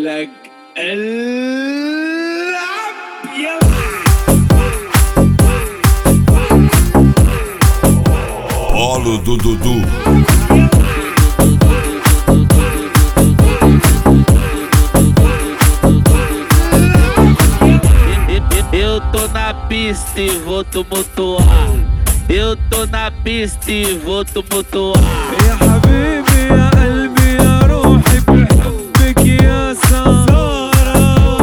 ولك العب يا Polo do Dudu. Eu tô na pista e vou tumultuar. Eu tô na pista e vou tumultuar. يا حبيبي يا قلبي يا روحي بحبك يا سارة.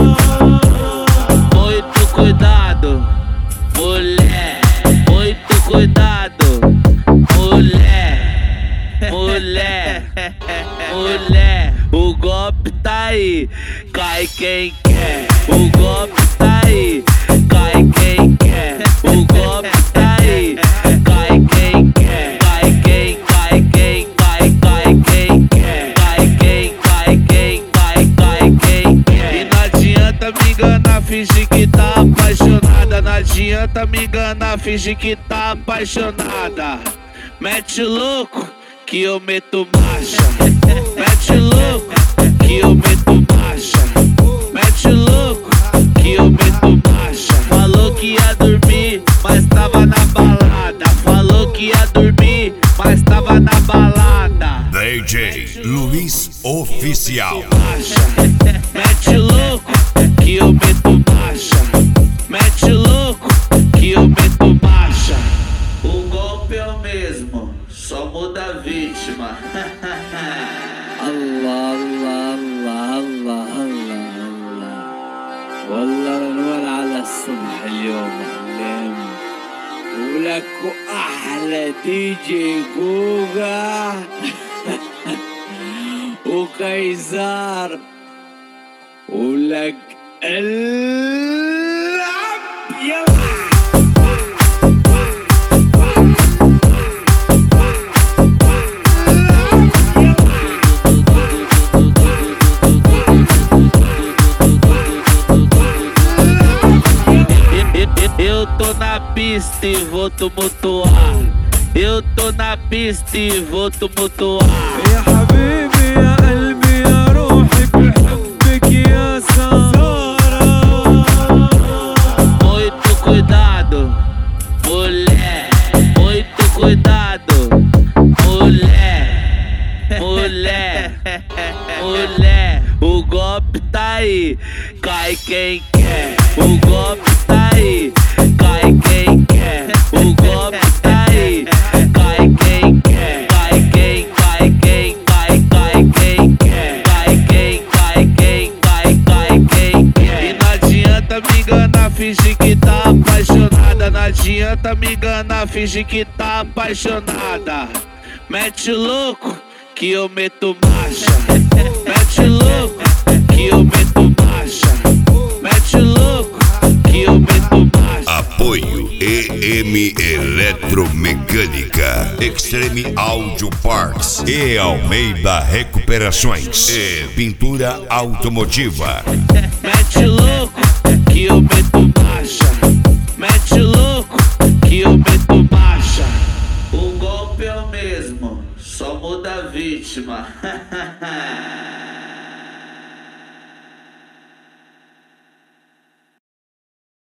Muito cuidado, mulher. Muito cuidado, mulher. Mulher, mulher. O golpe tá aí, cai quem quer. O golpe tá aí, cai quem quer. O golpe tá aí, cai quem quer. Cai quem, cai quem, cai quem quer. Cai quem, cai quem, cai quem quer. E não adianta me enganar, fingir que tá apaixonada. Não adianta me enganar, fingir que tá apaixonada. Mete o louco que eu meto marcha. Mete o louco que eu meto marcha. Mete o louco que eu meto marcha. Falou que ia dormir, mas tava na balada. Falou que ia dormir, mas tava na balada. DJ Luiz Oficial. Marcha. Mete o louco que eu meto marcha. Mete o louco que eu meto marcha. O golpe é o mesmo, só muda a vítima. الله الله الله الله الله الله والله نور على الصبح اليوم حلم. ولك احلى دي جي جوجا وكيزار. ولك العب يا Eu tô na pista e vou tumultuar. Eu tô na pista e vou tumultuar. يا حبيبي يا قلبي يا روحي بحبك يا سارة. Muito cuidado, mulher. Muito cuidado, mulher. Mulher, mulher. O golpe tá aí, cai quem quer. O golpe tá aí, cai quem quer. O golpe tá aí, cai quem quer. Cai quem, cai quem, cai quem quer. Cai quem, cai quem, cai quem quer. E não adianta me enganar, fingir que tá apaixonada. Não adianta me enganar, fingir que tá apaixonada. Mete o louco que eu meto marcha. Mete o louco que eu meto marcha. Mete o louco que eu meto marcha. Apoio EM Eletromecânica, Extreme Audio Parts e Almeida Recuperações e Pintura Automotiva. Mete o louco que eu meto marcha. Mete o louco que eu meto marcha. O golpe é o mesmo, só muda a vítima.